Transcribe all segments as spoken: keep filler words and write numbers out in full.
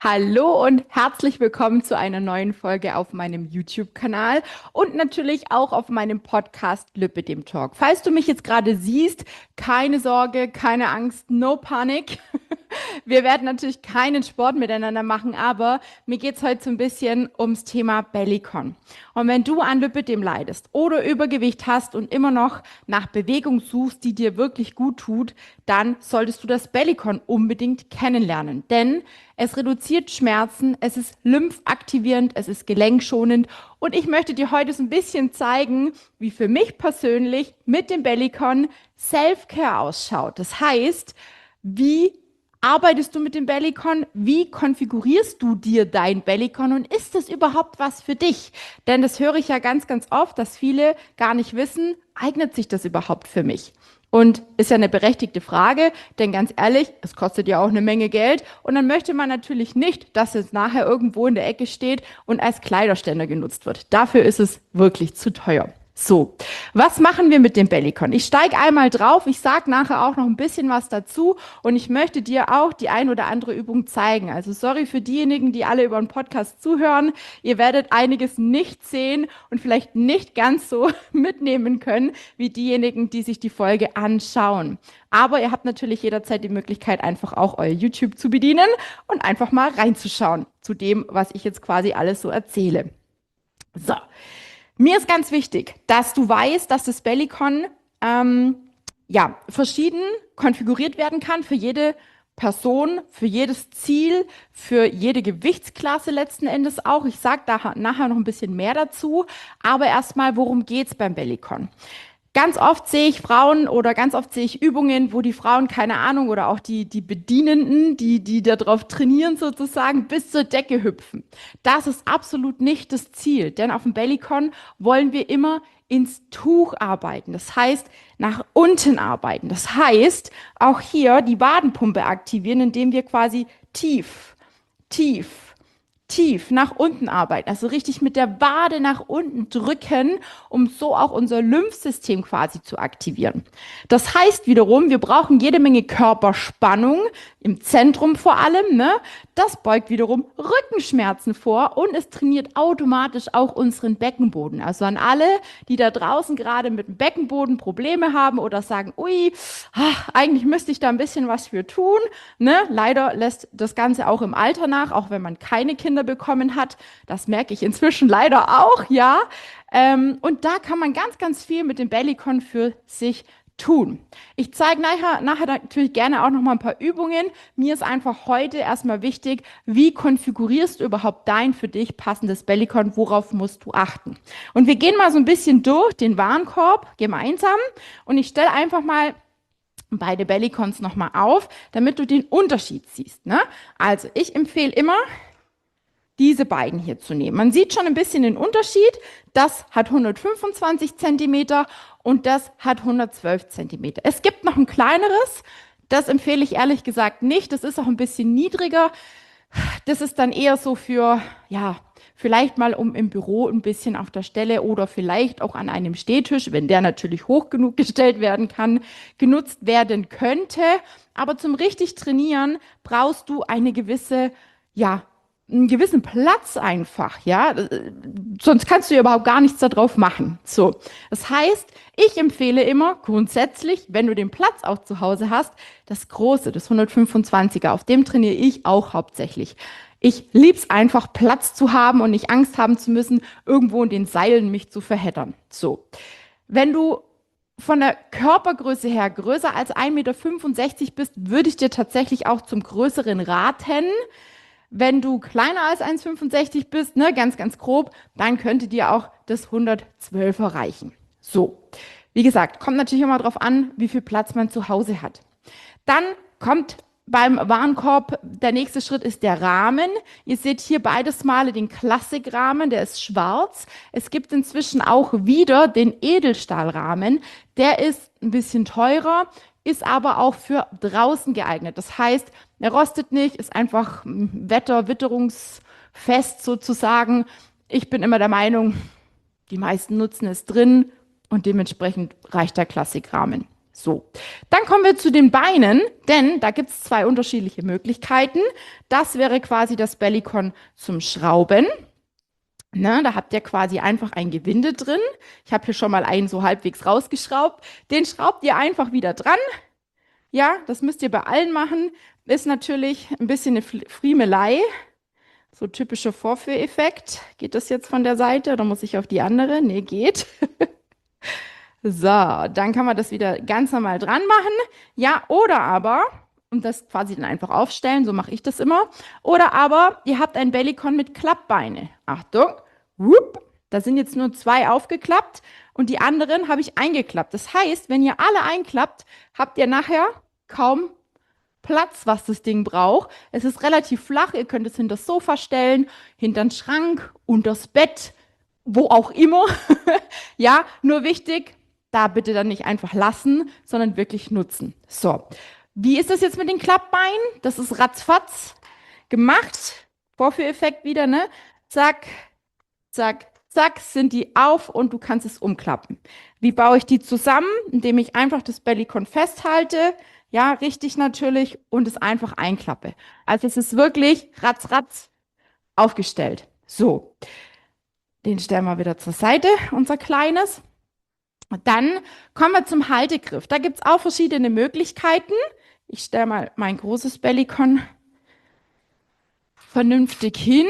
Hallo und herzlich willkommen zu einer neuen Folge auf meinem YouTube-Kanal und natürlich auch auf meinem Podcast Lübbe dem Talk. Falls du mich jetzt gerade siehst, keine Sorge, keine Angst, no Panik. Wir werden natürlich keinen Sport miteinander machen, aber mir geht es heute so ein bisschen ums Thema Bellycon. Und wenn du an Lipödem leidest oder Übergewicht hast und immer noch nach Bewegung suchst, die dir wirklich gut tut, dann solltest du das Bellycon unbedingt kennenlernen. Denn es reduziert Schmerzen, es ist lymphaktivierend, es ist gelenkschonend und ich möchte dir heute so ein bisschen zeigen, wie für mich persönlich mit dem Bellycon Self-Care ausschaut. Das heißt, wie arbeitest du mit dem Bellycon? Wie konfigurierst du dir dein Bellycon und ist das überhaupt was für dich? Denn das höre ich ja ganz, ganz oft, dass viele gar nicht wissen, eignet sich das überhaupt für mich? Und ist ja eine berechtigte Frage, denn ganz ehrlich, es kostet ja auch eine Menge Geld und dann möchte man natürlich nicht, dass es nachher irgendwo in der Ecke steht und als Kleiderständer genutzt wird. Dafür ist es wirklich zu teuer. So, was machen wir mit dem Bellycon? Ich steige einmal drauf, ich sage nachher auch noch ein bisschen was dazu und ich möchte dir auch die ein oder andere Übung zeigen. Also sorry für diejenigen, die alle über den Podcast zuhören. Ihr werdet einiges nicht sehen und vielleicht nicht ganz so mitnehmen können, wie diejenigen, die sich die Folge anschauen. Aber ihr habt natürlich jederzeit die Möglichkeit, einfach auch euer YouTube zu bedienen und einfach mal reinzuschauen zu dem, was ich jetzt quasi alles so erzähle. So. Mir ist ganz wichtig, dass du weißt, dass das Bellycon ähm, ja, verschieden konfiguriert werden kann für jede Person, für jedes Ziel, für jede Gewichtsklasse letzten Endes auch. Ich sage da nachher noch ein bisschen mehr dazu, aber erstmal, worum geht's beim Bellycon? Ganz oft sehe ich Frauen oder ganz oft sehe ich Übungen, wo die Frauen, keine Ahnung, oder auch die, die Bedienenden, die, die darauf trainieren sozusagen, bis zur Decke hüpfen. Das ist absolut nicht das Ziel, denn auf dem Bellycon wollen wir immer ins Tuch arbeiten. Das heißt, nach unten arbeiten. Das heißt, auch hier die Wadenpumpe aktivieren, indem wir quasi tief, tief, tief nach unten arbeiten, also richtig mit der Wade nach unten drücken, um so auch unser Lymphsystem quasi zu aktivieren. Das heißt wiederum, wir brauchen jede Menge Körperspannung, im Zentrum vor allem, ne? Das beugt wiederum Rückenschmerzen vor und es trainiert automatisch auch unseren Beckenboden. Also an alle, die da draußen gerade mit dem Beckenboden Probleme haben oder sagen, ui, ach, eigentlich müsste ich da ein bisschen was für tun, ne? Leider lässt das Ganze auch im Alter nach, auch wenn man keine Kinder bekommen hat. Das merke ich inzwischen leider auch, ja. Ähm, und da kann man ganz, ganz viel mit dem Bellycon für sich tun. Ich zeige nachher, nachher natürlich gerne auch noch mal ein paar Übungen. Mir ist einfach heute erstmal wichtig, wie konfigurierst du überhaupt dein für dich passendes Bellycon, worauf musst du achten? Und wir gehen mal so ein bisschen durch den Warenkorb gemeinsam und ich stelle einfach mal beide Bellycons nochmal auf, damit du den Unterschied siehst, ne? Also ich empfehle immer, diese beiden hier zu nehmen. Man sieht schon ein bisschen den Unterschied. Das hat hundertfünfundzwanzig Zentimeter und das hat hundertzwölf Zentimeter. Es gibt noch ein kleineres. Das empfehle ich ehrlich gesagt nicht. Das ist auch ein bisschen niedriger. Das ist dann eher so für, ja, vielleicht mal um im Büro ein bisschen auf der Stelle oder vielleicht auch an einem Stehtisch, wenn der natürlich hoch genug gestellt werden kann, genutzt werden könnte. Aber zum richtig trainieren brauchst du eine gewisse, ja, einen gewissen Platz einfach, ja, sonst kannst du ja überhaupt gar nichts darauf machen. So, das heißt, ich empfehle immer grundsätzlich, wenn du den Platz auch zu Hause hast, das große, das hundertfünfundzwanziger, auf dem trainiere ich auch hauptsächlich. Ich lieb's einfach, Platz zu haben und nicht Angst haben zu müssen, irgendwo in den Seilen mich zu verheddern. So, wenn du von der Körpergröße her größer als ein Meter fünfundsechzig bist, würde ich dir tatsächlich auch zum Größeren raten. Wenn du kleiner als eins Komma fünfundsechzig bist, ne, ganz, ganz grob, dann könnte dir auch das hundertzwölfer reichen. So, wie gesagt, kommt natürlich immer darauf an, wie viel Platz man zu Hause hat. Dann kommt beim Warenkorb, der nächste Schritt ist der Rahmen. Ihr seht hier beides Male den Klassikrahmen, der ist schwarz. Es gibt inzwischen auch wieder den Edelstahlrahmen, der ist ein bisschen teurer, ist aber auch für draußen geeignet. Das heißt, er rostet nicht, ist einfach wetter-, witterungsfest sozusagen. Ich bin immer der Meinung, die meisten nutzen es drin und dementsprechend reicht der Klassikrahmen. So, dann kommen wir zu den Beinen, denn da gibt es zwei unterschiedliche Möglichkeiten. Das wäre quasi das Bellycon zum Schrauben. Ne, da habt ihr quasi einfach ein Gewinde drin. Ich habe hier schon mal einen so halbwegs rausgeschraubt. Den schraubt ihr einfach wieder dran. Ja, das müsst ihr bei allen machen. Ist natürlich ein bisschen eine Friemelei. So typischer Vorführeffekt. Geht das jetzt von der Seite oder muss ich auf die andere? Nee, geht. So, dann kann man das wieder ganz normal dran machen. Ja, oder aber, und das quasi dann einfach aufstellen, so mache ich das immer. Oder aber, ihr habt ein Bellycon mit Klappbeine. Achtung, whoop, da sind jetzt nur zwei aufgeklappt und die anderen habe ich eingeklappt. Das heißt, wenn ihr alle einklappt, habt ihr nachher kaum Platz, was das Ding braucht. Es ist relativ flach, ihr könnt es hinter das Sofa stellen, hinter den Schrank, unter das Bett, wo auch immer. Ja, nur wichtig, da bitte dann nicht einfach lassen, sondern wirklich nutzen. So, wie ist das jetzt mit den Klappbeinen? Das ist ratzfatz gemacht. Vorführeffekt wieder, ne? Zack, zack, zack, sind die auf und du kannst es umklappen. Wie baue ich die zusammen? Indem ich einfach das Bellycon festhalte, ja, richtig natürlich, und es einfach einklappe. Also es ist wirklich ratz, ratz aufgestellt. So, den stellen wir wieder zur Seite, unser kleines. Dann kommen wir zum Haltegriff. Da gibt es auch verschiedene Möglichkeiten. Ich stelle mal mein großes Bellycon vernünftig hin.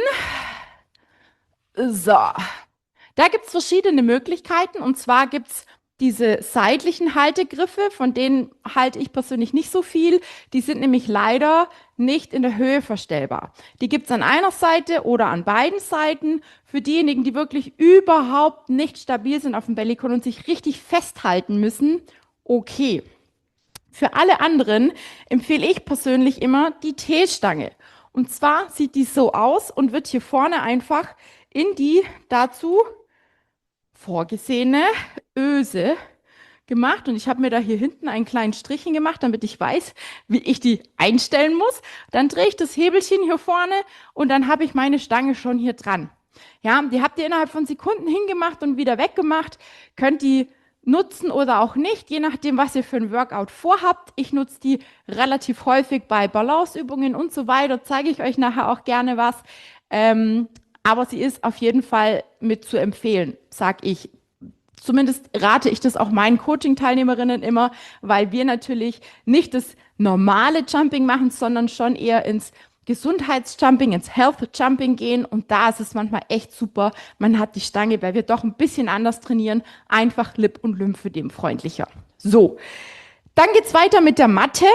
So, da gibt es verschiedene Möglichkeiten. Und zwar gibt es diese seitlichen Haltegriffe, von denen halte ich persönlich nicht so viel. Die sind nämlich leider nicht in der Höhe verstellbar. Die gibt es an einer Seite oder an beiden Seiten. Für diejenigen, die wirklich überhaupt nicht stabil sind auf dem Bellycon und sich richtig festhalten müssen, okay. Für alle anderen empfehle ich persönlich immer die T-Stange. Und zwar sieht die so aus und wird hier vorne einfach in die dazu vorgesehene Öse gemacht. Und ich habe mir da hier hinten einen kleinen Strichen gemacht, damit ich weiß, wie ich die einstellen muss. Dann drehe ich das Hebelchen hier vorne und dann habe ich meine Stange schon hier dran. Ja, die habt ihr innerhalb von Sekunden hingemacht und wieder weggemacht. Könnt die nutzen oder auch nicht, je nachdem, was ihr für ein Workout vorhabt. Ich nutze die relativ häufig bei Balanceübungen und so weiter. Zeige ich euch nachher auch gerne was. Ähm, aber sie ist auf jeden Fall mit zu empfehlen, sag ich. Zumindest rate ich das auch meinen Coaching-Teilnehmerinnen immer, weil wir natürlich nicht das normale Jumping machen, sondern schon eher ins Gesundheitsjumping, ins Health-Jumping gehen. Und da ist es manchmal echt super. Man hat die Stange, weil wir doch ein bisschen anders trainieren. Einfach Lip- und Lymphödem freundlicher. So, dann geht's weiter mit der Matte.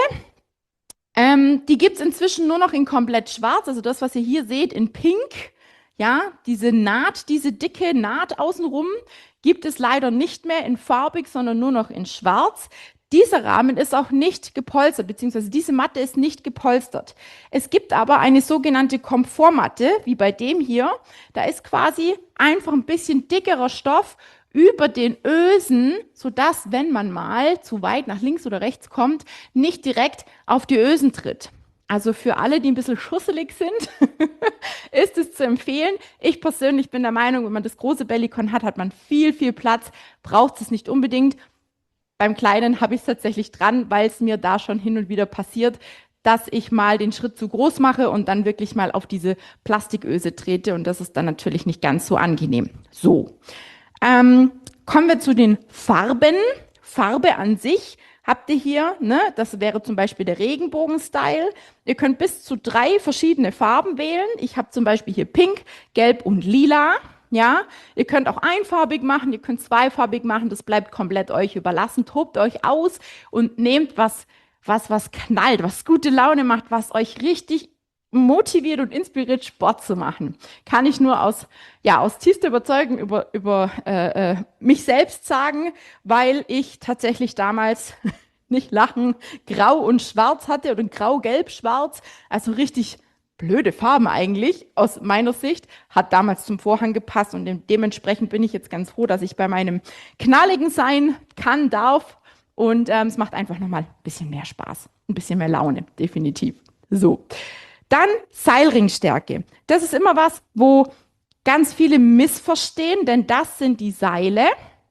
Ähm, die gibt's inzwischen nur noch in komplett schwarz. Also das, was ihr hier seht, in pink. Ja, diese Naht, diese dicke Naht außenrum gibt es leider nicht mehr in farbig, sondern nur noch in schwarz. Dieser Rahmen ist auch nicht gepolstert, beziehungsweise diese Matte ist nicht gepolstert. Es gibt aber eine sogenannte Komfortmatte, wie bei dem hier. Da ist quasi einfach ein bisschen dickerer Stoff über den Ösen, sodass, wenn man mal zu weit nach links oder rechts kommt, nicht direkt auf die Ösen tritt. Also für alle, die ein bisschen schusselig sind, ist es zu empfehlen. Ich persönlich bin der Meinung, wenn man das große Bellycon hat, hat man viel, viel Platz, braucht es nicht unbedingt. Beim Kleinen habe ich es tatsächlich dran, weil es mir da schon hin und wieder passiert, dass ich mal den Schritt zu groß mache und dann wirklich mal auf diese Plastiköse trete. Und das ist dann natürlich nicht ganz so angenehm. So, ähm, kommen wir zu den Farben. Farbe an sich habt ihr hier, ne? Das wäre zum Beispiel der Regenbogen-Style. Ihr könnt bis zu drei verschiedene Farben wählen. Ich habe zum Beispiel hier Pink, Gelb und Lila. Ja, ihr könnt auch einfarbig machen, ihr könnt zweifarbig machen, das bleibt komplett euch überlassen. Tobt euch aus und nehmt was, was, was knallt, was gute Laune macht, was euch richtig motiviert und inspiriert, Sport zu machen. Kann ich nur aus, ja, aus tiefster Überzeugung über, über äh, äh, mich selbst sagen, weil ich tatsächlich damals nicht lachen, grau und schwarz hatte oder grau, gelb, schwarz, also richtig blöde Farben eigentlich, aus meiner Sicht, hat damals zum Vorhang gepasst und de dementsprechend bin ich jetzt ganz froh, dass ich bei meinem Knalligen sein kann, darf und ähm, es macht einfach nochmal ein bisschen mehr Spaß, ein bisschen mehr Laune, definitiv. So, dann Seilringstärke. Das ist immer was, wo ganz viele missverstehen, denn das sind die Seile.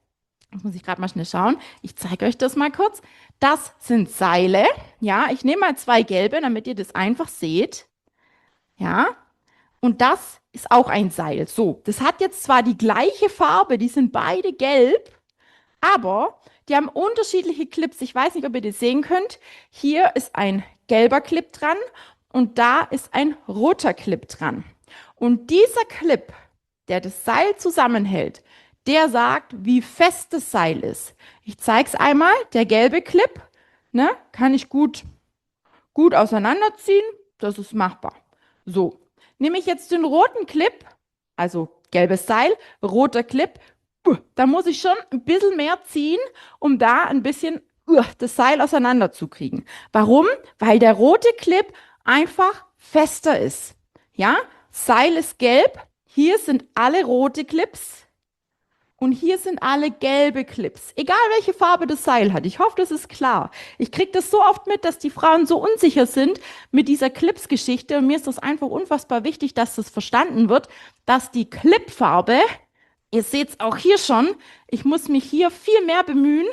Das muss ich gerade mal schnell schauen. Ich zeige euch das mal kurz. Das sind Seile. Ja, ich nehme mal zwei gelbe, damit ihr das einfach seht. Ja, und das ist auch ein Seil. So, das hat jetzt zwar die gleiche Farbe, die sind beide gelb, aber die haben unterschiedliche Clips. Ich weiß nicht, ob ihr das sehen könnt. Hier ist ein gelber Clip dran und da ist ein roter Clip dran. Und dieser Clip, der das Seil zusammenhält, der sagt, wie fest das Seil ist. Ich zeige es einmal. Der gelbe Clip, ne, kann ich gut, gut auseinanderziehen. Das ist machbar. So, nehme ich jetzt den roten Clip, also gelbes Seil, roter Clip, da muss ich schon ein bisschen mehr ziehen, um da ein bisschen uh, das Seil auseinanderzukriegen. Warum? Weil der rote Clip einfach fester ist. Ja, Seil ist gelb, hier sind alle rote Clips und hier sind alle gelbe Clips. Egal welche Farbe das Seil hat. Ich hoffe, das ist klar. Ich kriege das so oft mit, dass die Frauen so unsicher sind mit dieser Clips-Geschichte. Und mir ist das einfach unfassbar wichtig, dass das verstanden wird, dass die Clipfarbe, ihr seht es auch hier schon, ich muss mich hier viel mehr bemühen,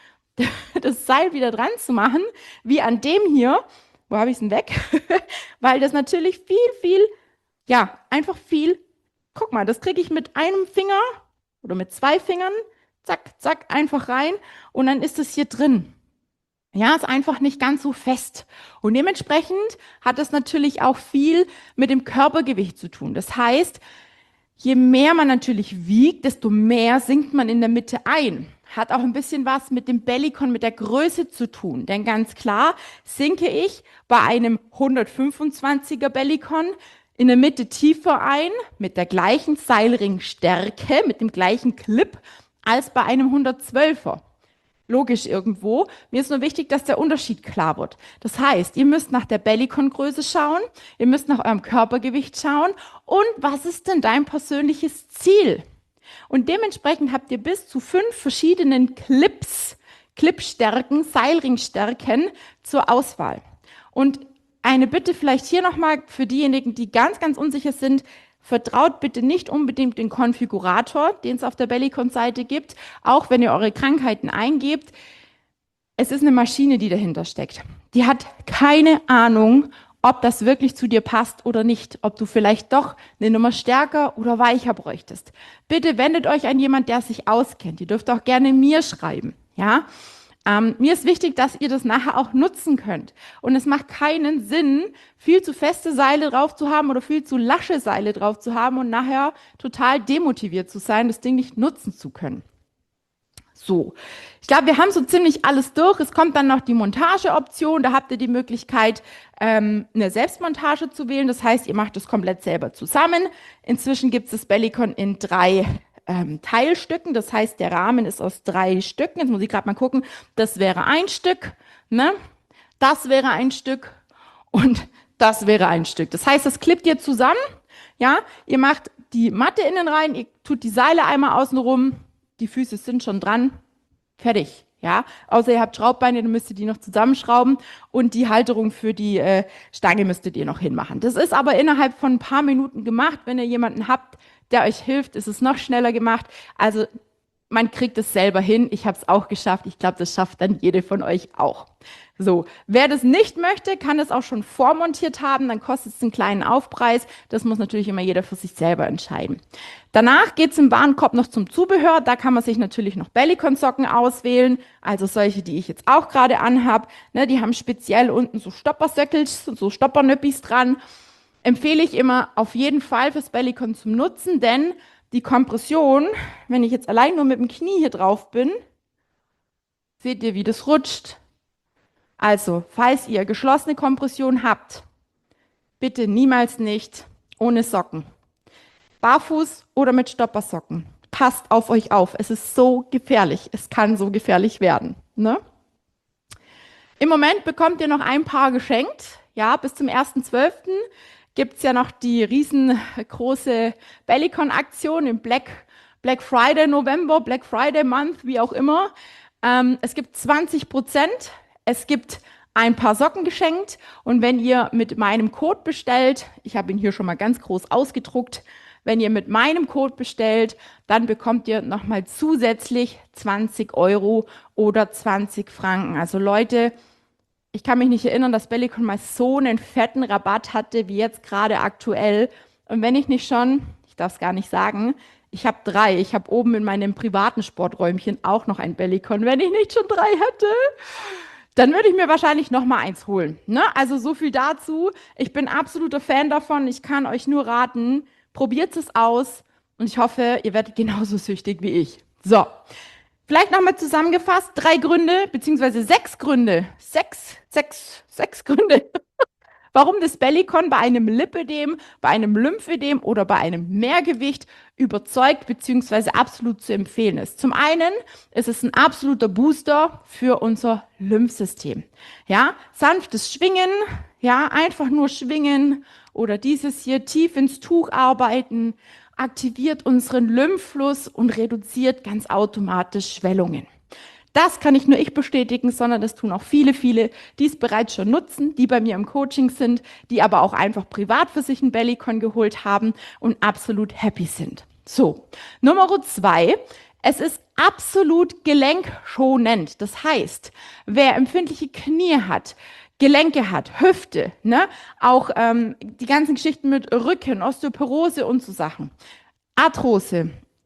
das Seil wieder dran zu machen, wie an dem hier. Wo habe ich es denn weg? Weil das natürlich viel, viel, ja, einfach viel, guck mal, das kriege ich mit einem Finger oder mit zwei Fingern, zack, zack, einfach rein und dann ist es hier drin. Ja, ist einfach nicht ganz so fest. Und dementsprechend hat es natürlich auch viel mit dem Körpergewicht zu tun. Das heißt, je mehr man natürlich wiegt, desto mehr sinkt man in der Mitte ein. Hat auch ein bisschen was mit dem Bellycon, mit der Größe zu tun. Denn ganz klar sinke ich bei einem hundertfünfundzwanziger Bellycon in der Mitte tiefer ein, mit der gleichen Seilringstärke, mit dem gleichen Clip, als bei einem hundertzwölfer. Logisch irgendwo. Mir ist nur wichtig, dass der Unterschied klar wird. Das heißt, ihr müsst nach der Bellycon-Größe schauen, ihr müsst nach eurem Körpergewicht schauen und was ist denn dein persönliches Ziel? Und dementsprechend habt ihr bis zu fünf verschiedenen Clips, Clipstärken, Seilringstärken zur Auswahl. Und eine Bitte vielleicht hier nochmal für diejenigen, die ganz, ganz unsicher sind, vertraut bitte nicht unbedingt den Konfigurator, den es auf der Bellycon-Seite gibt, auch wenn ihr eure Krankheiten eingebt. Es ist eine Maschine, die dahinter steckt. Die hat keine Ahnung, ob das wirklich zu dir passt oder nicht, ob du vielleicht doch eine Nummer stärker oder weicher bräuchtest. Bitte wendet euch an jemanden, der sich auskennt. Ihr dürft auch gerne mir schreiben, ja. Ähm, mir ist wichtig, dass ihr das nachher auch nutzen könnt. Und es macht keinen Sinn, viel zu feste Seile drauf zu haben oder viel zu lasche Seile drauf zu haben und nachher total demotiviert zu sein, das Ding nicht nutzen zu können. So, ich glaube, wir haben so ziemlich alles durch. Es kommt dann noch die Montageoption. Da habt ihr die Möglichkeit, ähm, eine Selbstmontage zu wählen. Das heißt, ihr macht das komplett selber zusammen. Inzwischen gibt es das Bellycon in drei ähm, Teilstücken. Das heißt, der Rahmen ist aus drei Stücken. Jetzt muss ich gerade mal gucken. Das wäre ein Stück, ne? Das wäre ein Stück und das wäre ein Stück. Das heißt, das klippt ihr zusammen. Ja, ihr macht die Matte innen rein, ihr tut die Seile einmal außen rum. Die Füße sind schon dran, fertig, ja. Außer ihr habt Schraubbeine, dann müsst ihr die noch zusammenschrauben und die Halterung für die äh, Stange müsstet ihr noch hinmachen. Das ist aber innerhalb von ein paar Minuten gemacht. Wenn ihr jemanden habt, der euch hilft, ist es noch schneller gemacht. Also man kriegt es selber hin. Ich habe es auch geschafft. Ich glaube, das schafft dann jede von euch auch. So, wer das nicht möchte, kann es auch schon vormontiert haben. Dann kostet es einen kleinen Aufpreis. Das muss natürlich immer jeder für sich selber entscheiden. Danach geht es im Warenkorb noch zum Zubehör. Da kann man sich natürlich noch Bellycon-Socken auswählen. Also solche, die ich jetzt auch gerade anhab. Ne, die haben speziell unten so Stoppersöckels, so Stoppernöppis dran. Empfehle ich immer auf jeden Fall fürs Bellycon zum Nutzen, denn die Kompression, wenn ich jetzt allein nur mit dem Knie hier drauf bin, seht ihr, wie das rutscht. Also, falls ihr geschlossene Kompression habt, bitte niemals nicht ohne Socken. Barfuß oder mit Stoppersocken. Passt auf euch auf. Es ist so gefährlich. Es kann so gefährlich werden. Ne? Im Moment bekommt ihr noch ein Paar geschenkt. Ja, bis zum ersten zwölften gibt es ja noch die riesengroße Bellycon-Aktion im Black, Black Friday November, Black Friday Month, wie auch immer. Ähm, es gibt zwanzig Prozent. Es gibt ein paar Socken geschenkt. Und wenn ihr mit meinem Code bestellt, ich habe ihn hier schon mal ganz groß ausgedruckt, Wenn ihr mit meinem Code bestellt, dann bekommt ihr nochmal zusätzlich zwanzig Euro oder zwanzig Franken. Also Leute, ich kann mich nicht erinnern, dass Bellicon mal so einen fetten Rabatt hatte wie jetzt gerade aktuell. Und wenn ich nicht schon, ich darf es gar nicht sagen, ich habe drei. Ich habe oben in meinem privaten Sporträumchen auch noch ein Bellicon. Wenn ich nicht schon drei hätte, dann würde ich mir wahrscheinlich noch mal eins holen. Ne? Also so viel dazu. Ich bin absoluter Fan davon. Ich kann euch nur raten, probiert es aus und ich hoffe, ihr werdet genauso süchtig wie ich. So, vielleicht nochmal zusammengefasst, drei Gründe, beziehungsweise sechs Gründe, sechs, sechs, sechs Gründe, warum das Bellicon bei einem Lipödem, bei einem Lymphödem oder bei einem Mehrgewicht überzeugt bzw. absolut zu empfehlen ist. Zum einen ist es ein absoluter Booster für unser Lymphsystem. Ja, sanftes Schwingen, ja, einfach nur schwingen oder dieses hier tief ins Tuch arbeiten, aktiviert unseren Lymphfluss und reduziert ganz automatisch Schwellungen. Das kann nicht nur ich bestätigen, sondern das tun auch viele, viele, die es bereits schon nutzen, die bei mir im Coaching sind, die aber auch einfach privat für sich ein Bellicon geholt haben und absolut happy sind. So, Nummer zwei. Es ist absolut gelenkschonend. Das heißt, wer empfindliche Knie hat, Gelenke hat, Hüfte, ne, auch ähm, die ganzen Geschichten mit Rücken, Osteoporose und so Sachen, Arthrose,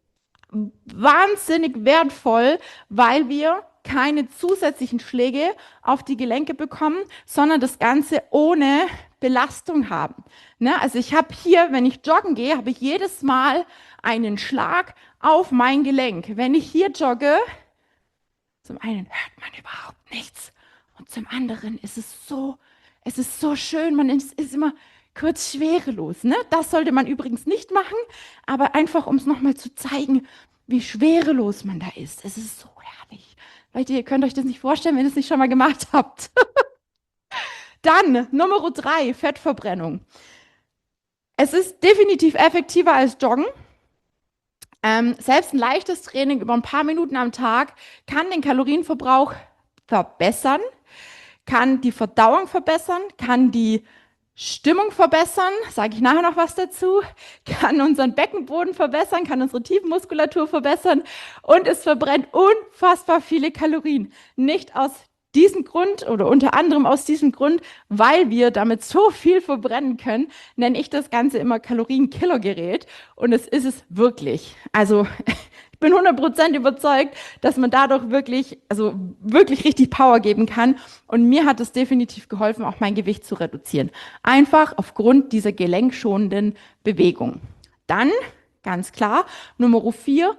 wahnsinnig wertvoll, weil wir keine zusätzlichen Schläge auf die Gelenke bekommen, sondern das Ganze ohne Belastung haben. Ne? Also ich habe hier, wenn ich joggen gehe, habe ich jedes Mal einen Schlag auf mein Gelenk. Wenn ich hier jogge, zum einen hört man überhaupt nichts und zum anderen ist es so, es ist so schön, man ist, ist immer kurz schwerelos. Ne? Das sollte man übrigens nicht machen, aber einfach, um es nochmal zu zeigen, wie schwerelos man da ist. Es ist so herrlich. Leute, ihr könnt euch das nicht vorstellen, wenn ihr es nicht schon mal gemacht habt. Dann Nummer drei, Fettverbrennung. Es ist definitiv effektiver als Joggen. Ähm, selbst ein leichtes Training über ein paar Minuten am Tag kann den Kalorienverbrauch verbessern, kann die Verdauung verbessern, kann die Stimmung verbessern, sage ich nachher noch was dazu, kann unseren Beckenboden verbessern, kann unsere Tiefenmuskulatur verbessern und es verbrennt unfassbar viele Kalorien. Nicht aus diesem Grund oder unter anderem aus diesem Grund, weil wir damit so viel verbrennen können, nenne ich das Ganze immer Kalorienkillergerät und es ist es wirklich. Also ich bin hundert Prozent überzeugt, dass man dadurch wirklich, also wirklich richtig Power geben kann. Und mir hat es definitiv geholfen, auch mein Gewicht zu reduzieren. Einfach aufgrund dieser gelenkschonenden Bewegung. Dann, ganz klar, Nummer vier,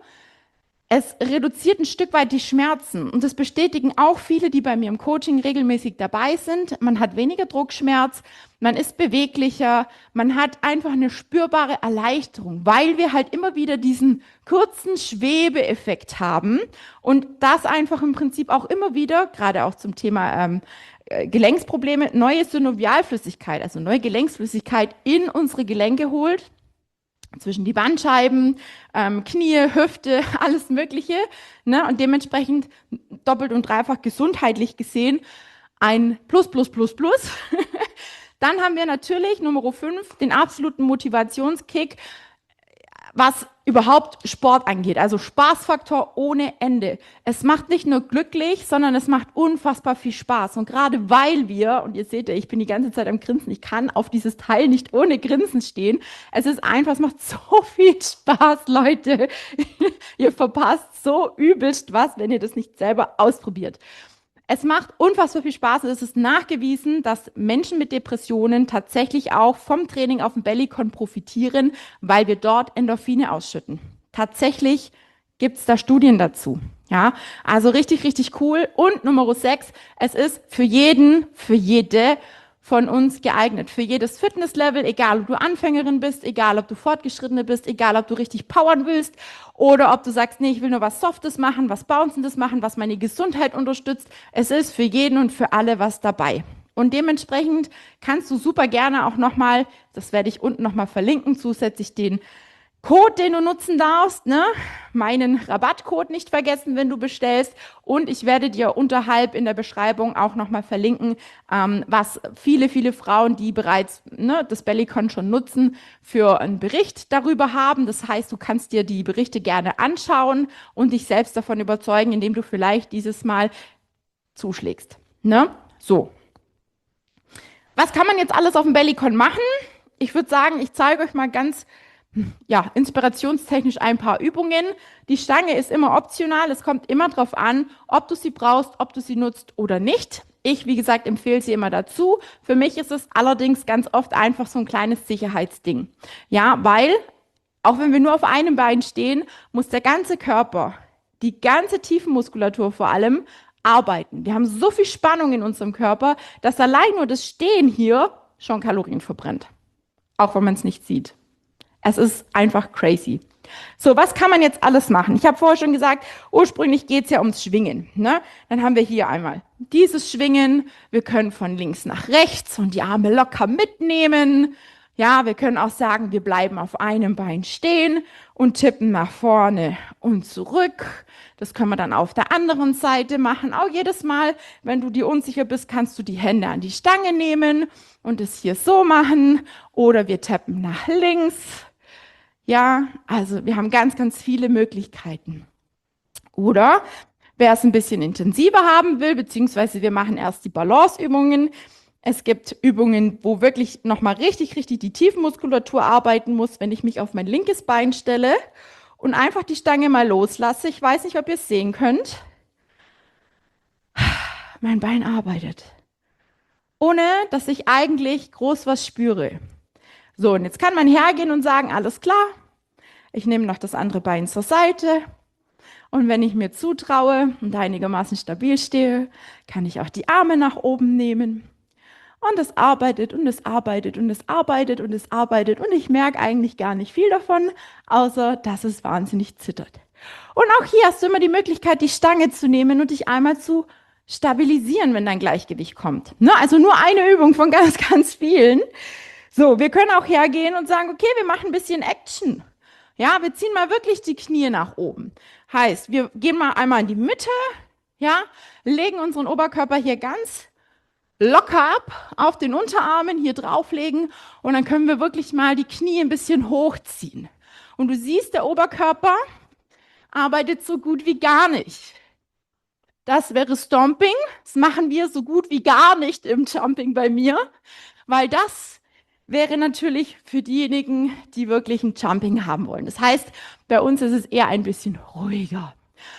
es reduziert ein Stück weit die Schmerzen. Und das bestätigen auch viele, die bei mir im Coaching regelmäßig dabei sind. Man hat weniger Druckschmerz, man ist beweglicher, man hat einfach eine spürbare Erleichterung, weil wir halt immer wieder diesen kurzen Schwebeeffekt haben und das einfach im Prinzip auch immer wieder, gerade auch zum Thema ähm, Gelenksprobleme, neue Synovialflüssigkeit, also neue Gelenksflüssigkeit in unsere Gelenke holt. Zwischen die Bandscheiben, ähm, Knie, Hüfte, alles Mögliche. Ne? Und dementsprechend doppelt und dreifach gesundheitlich gesehen ein Plus, Plus, Plus, Plus. Dann haben wir natürlich Nummer fünf, den absoluten Motivationskick, was überhaupt Sport angeht. Also Spaßfaktor ohne Ende. Es macht nicht nur glücklich, sondern es macht unfassbar viel Spaß. Und gerade weil wir, und ihr seht ja, ich bin die ganze Zeit am Grinsen, ich kann auf dieses Teil nicht ohne Grinsen stehen. Es ist einfach, es macht so viel Spaß, Leute. Ihr verpasst so übelst was, wenn ihr das nicht selber ausprobiert. Es macht unfassbar viel Spaß und es ist nachgewiesen, dass Menschen mit Depressionen tatsächlich auch vom Training auf dem Bellicon profitieren, weil wir dort Endorphine ausschütten. Tatsächlich gibt es da Studien dazu. Ja, also richtig, richtig cool. Und Nummer sechs, es ist für jeden, für jede von uns geeignet. Für jedes Fitnesslevel, egal ob du Anfängerin bist, egal ob du Fortgeschrittene bist, egal ob du richtig powern willst oder ob du sagst, nee, ich will nur was Softes machen, was Bouncendes machen, was meine Gesundheit unterstützt. Es ist für jeden und für alle was dabei. Und dementsprechend kannst du super gerne auch nochmal, das werde ich unten nochmal verlinken, zusätzlich den Code, den du nutzen darfst, ne? Meinen Rabattcode nicht vergessen, wenn du bestellst. Und ich werde dir unterhalb in der Beschreibung auch nochmal verlinken, ähm, was viele, viele Frauen, die bereits ne, das Bellycon schon nutzen, für einen Bericht darüber haben. Das heißt, du kannst dir die Berichte gerne anschauen und dich selbst davon überzeugen, indem du vielleicht dieses Mal zuschlägst. Ne? So. Was kann man jetzt alles auf dem Bellycon machen? Ich würde sagen, ich zeige euch mal ganz ja, inspirationstechnisch ein paar Übungen. Die Stange ist immer optional. Es kommt immer darauf an, ob du sie brauchst, ob du sie nutzt oder nicht. Ich, wie gesagt, empfehle sie immer dazu. Für mich ist es allerdings ganz oft einfach so ein kleines Sicherheitsding. Ja, weil, auch wenn wir nur auf einem Bein stehen, muss der ganze Körper, die ganze Tiefenmuskulatur vor allem, arbeiten. Wir haben so viel Spannung in unserem Körper, dass allein nur das Stehen hier schon Kalorien verbrennt. Auch wenn man es nicht sieht. Es ist einfach crazy. So, was kann man jetzt alles machen? Ich habe vorher schon gesagt, ursprünglich geht es ja ums Schwingen. Ne? Dann haben wir hier einmal dieses Schwingen. Wir können von links nach rechts und die Arme locker mitnehmen. Ja, wir können auch sagen, wir bleiben auf einem Bein stehen und tippen nach vorne und zurück. Das können wir dann auf der anderen Seite machen. Auch jedes Mal, wenn du dir unsicher bist, kannst du die Hände an die Stange nehmen und es hier so machen. Oder wir tappen nach links. Ja, also wir haben ganz, ganz viele Möglichkeiten. Oder wer es ein bisschen intensiver haben will, beziehungsweise wir machen erst die Balanceübungen. Es gibt Übungen, wo wirklich nochmal richtig, richtig die Tiefenmuskulatur arbeiten muss, wenn ich mich auf mein linkes Bein stelle und einfach die Stange mal loslasse. Ich weiß nicht, ob ihr es sehen könnt. Mein Bein arbeitet, ohne dass ich eigentlich groß was spüre. So, und jetzt kann man hergehen und sagen, alles klar, ich nehme noch das andere Bein zur Seite. Und wenn ich mir zutraue und einigermaßen stabil stehe, kann ich auch die Arme nach oben nehmen. Und es arbeitet und es arbeitet und es arbeitet und es arbeitet. Und ich merke eigentlich gar nicht viel davon, außer dass es wahnsinnig zittert. Und auch hier hast du immer die Möglichkeit, die Stange zu nehmen und dich einmal zu stabilisieren, wenn dein Gleichgewicht kommt. Ne? Also nur eine Übung von ganz, ganz vielen. So, wir können auch hergehen und sagen, okay, wir machen ein bisschen Action. Ja, wir ziehen mal wirklich die Knie nach oben. Heißt, wir gehen mal einmal in die Mitte, ja, legen unseren Oberkörper hier ganz locker ab, auf den Unterarmen hier drauflegen und dann können wir wirklich mal die Knie ein bisschen hochziehen. Und du siehst, der Oberkörper arbeitet so gut wie gar nicht. Das wäre Stomping. Das machen wir so gut wie gar nicht im Jumping bei mir, weil das wäre natürlich für diejenigen, die wirklich ein Jumping haben wollen. Das heißt, bei uns ist es eher ein bisschen ruhiger.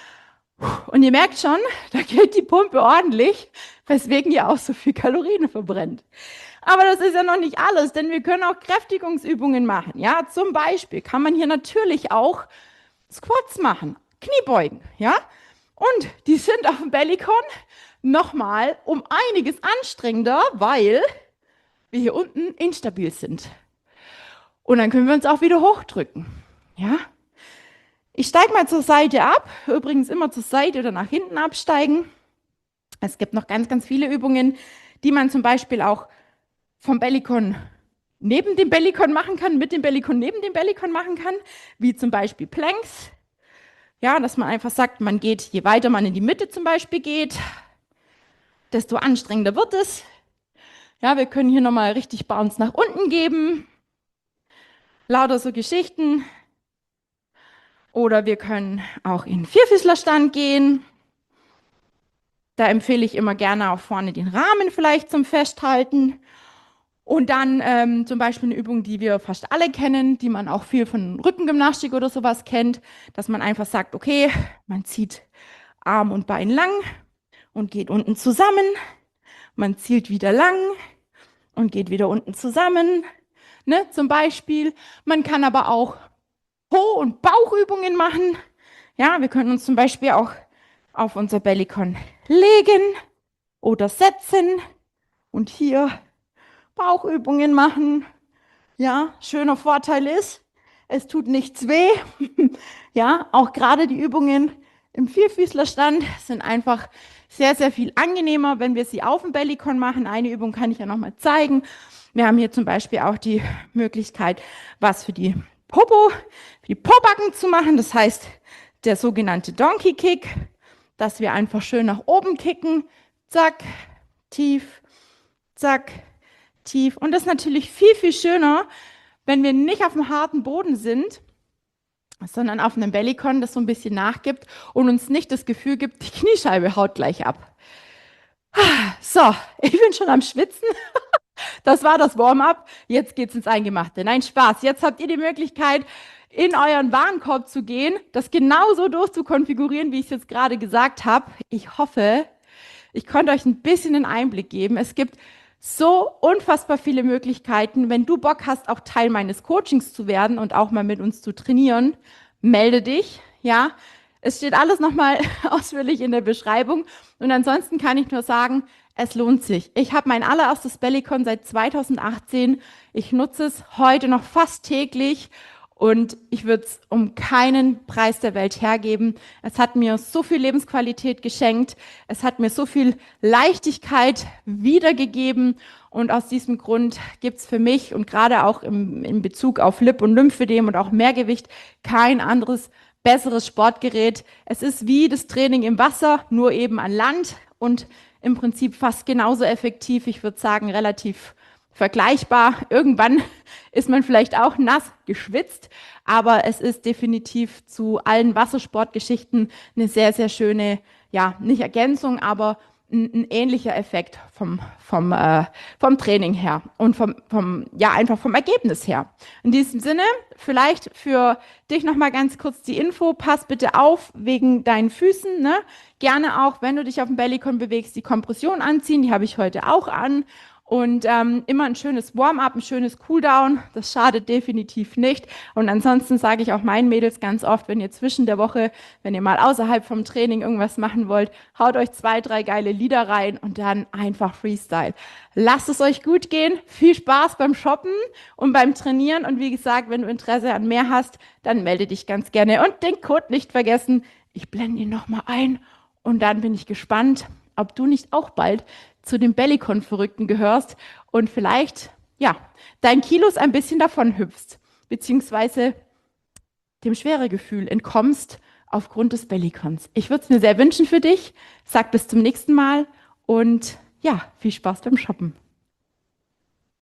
Und ihr merkt schon, da geht die Pumpe ordentlich, weswegen ihr auch so viel Kalorien verbrennt. Aber das ist ja noch nicht alles, denn wir können auch Kräftigungsübungen machen. Ja, zum Beispiel kann man hier natürlich auch Squats machen, Kniebeugen, ja. Und die sind auf dem Bellycon nochmal um einiges anstrengender, weil wir hier unten instabil sind. Und dann können wir uns auch wieder hochdrücken, ja. Ich steige mal zur Seite ab, übrigens immer zur Seite oder nach hinten absteigen. Es gibt noch ganz, ganz viele Übungen, die man zum Beispiel auch vom Bellycon neben dem Bellycon machen kann, mit dem Bellycon neben dem Bellycon machen kann, wie zum Beispiel Planks. Ja, dass man einfach sagt, man geht, je weiter man in die Mitte zum Beispiel geht, desto anstrengender wird es. Ja, wir können hier nochmal richtig Bounce nach unten geben. Lauter so Geschichten. Oder wir können auch in Vierfüßlerstand gehen. Da empfehle ich immer gerne auch vorne den Rahmen vielleicht zum Festhalten. Und dann ähm, zum Beispiel eine Übung, die wir fast alle kennen, die man auch viel von Rückengymnastik oder sowas kennt, dass man einfach sagt, okay, man zieht Arm und Bein lang und geht unten zusammen. Man zielt wieder lang und geht wieder unten zusammen. Ne, zum Beispiel. Man kann aber auch Po- und Bauchübungen machen. Ja, wir können uns zum Beispiel auch auf unser Bellycon legen oder setzen und hier Bauchübungen machen. Ja, schöner Vorteil ist, es tut nichts weh. Ja, auch gerade die Übungen im Vierfüßlerstand sind einfach sehr, sehr viel angenehmer, wenn wir sie auf dem Bellycon machen. Eine Übung kann ich ja nochmal zeigen. Wir haben hier zum Beispiel auch die Möglichkeit, was für die Popo, für die Pobacken zu machen. Das heißt, der sogenannte Donkey Kick, dass wir einfach schön nach oben kicken. Zack, tief, zack, tief. Und das ist natürlich viel, viel schöner, wenn wir nicht auf dem harten Boden sind, sondern auf einem Bellycon, das so ein bisschen nachgibt und uns nicht das Gefühl gibt, die Kniescheibe haut gleich ab. So, ich bin schon am Schwitzen. Das war das Warm-up. Jetzt geht's ins Eingemachte. Nein, Spaß. Jetzt habt ihr die Möglichkeit, in euren Warenkorb zu gehen, das genauso durchzukonfigurieren, wie ich es jetzt gerade gesagt habe. Ich hoffe, ich konnte euch ein bisschen einen Einblick geben. Es gibt so unfassbar viele Möglichkeiten. Wenn du Bock hast, auch Teil meines Coachings zu werden und auch mal mit uns zu trainieren, melde dich. Ja, es steht alles nochmal ausführlich in der Beschreibung. Und ansonsten kann ich nur sagen, es lohnt sich. Ich habe mein allererstes Bellycon seit zweitausendachtzehn. Ich nutze es heute noch fast täglich und ich würde es um keinen Preis der Welt hergeben. Es hat mir so viel Lebensqualität geschenkt. Es hat mir so viel Leichtigkeit wiedergegeben. Und aus diesem Grund gibt es für mich und gerade auch im, in Bezug auf Lip- und Lymphödem und auch Mehrgewicht kein anderes besseres Sportgerät. Es ist wie das Training im Wasser, nur eben an Land und im Prinzip fast genauso effektiv. Ich würde sagen, relativ vergleichbar. Irgendwann ist man vielleicht auch nass geschwitzt, aber es ist definitiv zu allen Wassersportgeschichten eine sehr, sehr schöne, ja, nicht Ergänzung, aber ein, ein ähnlicher Effekt vom, vom, äh, vom Training her und vom, vom, ja, einfach vom Ergebnis her. In diesem Sinne, vielleicht für dich nochmal ganz kurz die Info, pass bitte auf wegen deinen Füßen, ne? Gerne auch, wenn du dich auf dem Bellycon bewegst, die Kompression anziehen, die habe ich heute auch an. Und ähm, immer ein schönes Warm-up, ein schönes Cooldown, das schadet definitiv nicht. Und ansonsten sage ich auch meinen Mädels ganz oft, wenn ihr zwischen der Woche, wenn ihr mal außerhalb vom Training irgendwas machen wollt, haut euch zwei, drei geile Lieder rein und dann einfach Freestyle. Lasst es euch gut gehen, viel Spaß beim Shoppen und beim Trainieren. Und wie gesagt, wenn du Interesse an mehr hast, dann melde dich ganz gerne. Und den Code nicht vergessen, ich blende ihn nochmal ein und dann bin ich gespannt, ob du nicht auch bald zu den Bellycon-Verrückten gehörst und vielleicht, ja, dein Kilos ein bisschen davon hüpfst, beziehungsweise dem Schweregefühl entkommst aufgrund des Bellycons. Ich würde es mir sehr wünschen für dich. Sag bis zum nächsten Mal und ja, viel Spaß beim Shoppen.